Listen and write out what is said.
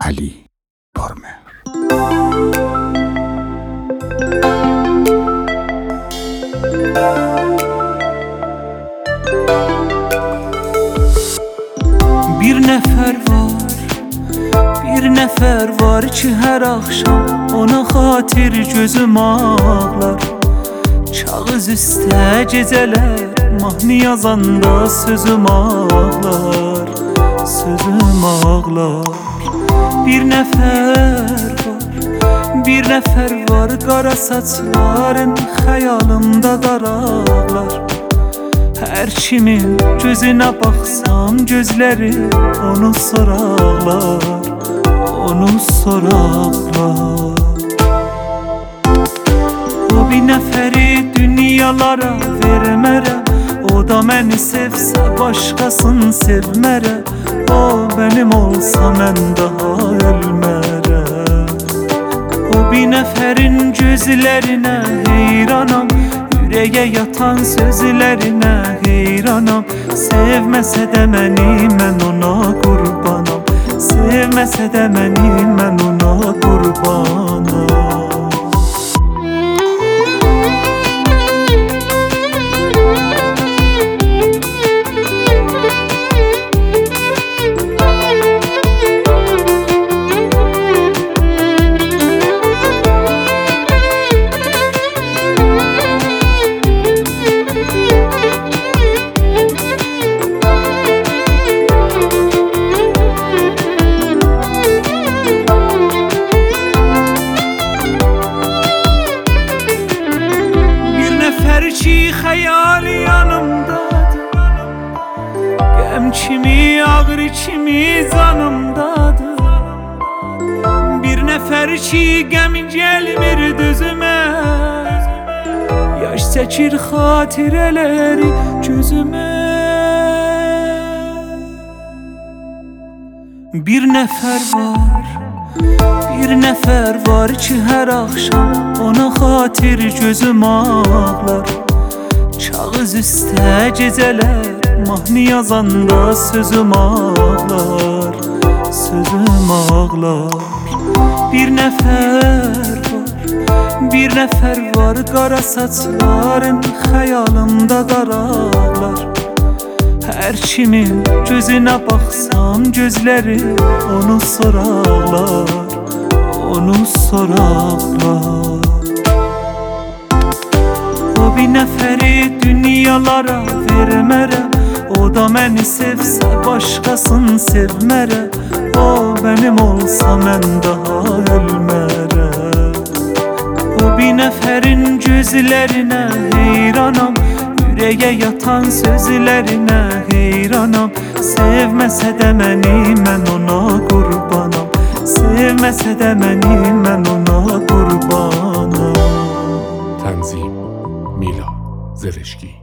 Ali Dormer. Bir nefer var ki her akşam ona xatir gözüm ağlar. Çağız üstə gecələr mahnı yazanda sözüm ağlar, sözüm ağlar. Bir nefer var qara saçların xəyalımda qaraqlar. Hər kimin gözünə baxsam gözləri onu soraqlar, onu soraqlar. O bir nəfəri dünyalara vermərəm, o da məni sevsə başqasını sevmərəm. O mənim olsa mən daha ölmərəm. O bir nəfərin gözlərinə heyranam, ürəyə yatan sözlərinə heyranam. Sevməsə də məni mən ona qurbanam, sevməsə də məni mən ona qurbanam. Ki xəyali yanımdadır, qəm kimi, ağrı kimi canımdadır. Bir nəfər ki qəm gəlmir düzümə, yaş çəkir xatirələri gözümə. Bir nəfər var ki hər axşam ona xatir gözüm ağlar. Çağız üstə gecələr mahnı yazanda sözüm ağlar, sözüm ağlar. Bir nəfər var qara saçların xəyalımda qaraqlar. Hər kimin gözünə baxsam gözləri onu soraqlar, onu soraqlar. O bir nəfəri dünyalara vermərəm, o da məni sevsə başqasını sevmərəm. O mənim olsa mən daha ölmərəm. O bir nəfərin gözlərinə heyranam, ürəyə yatan sözlərinə heyranam. Sevməsə də məni mən ona qurbanam, sevməsə də məni mən ona qurbanam. Tanzim Mila Zeleşki.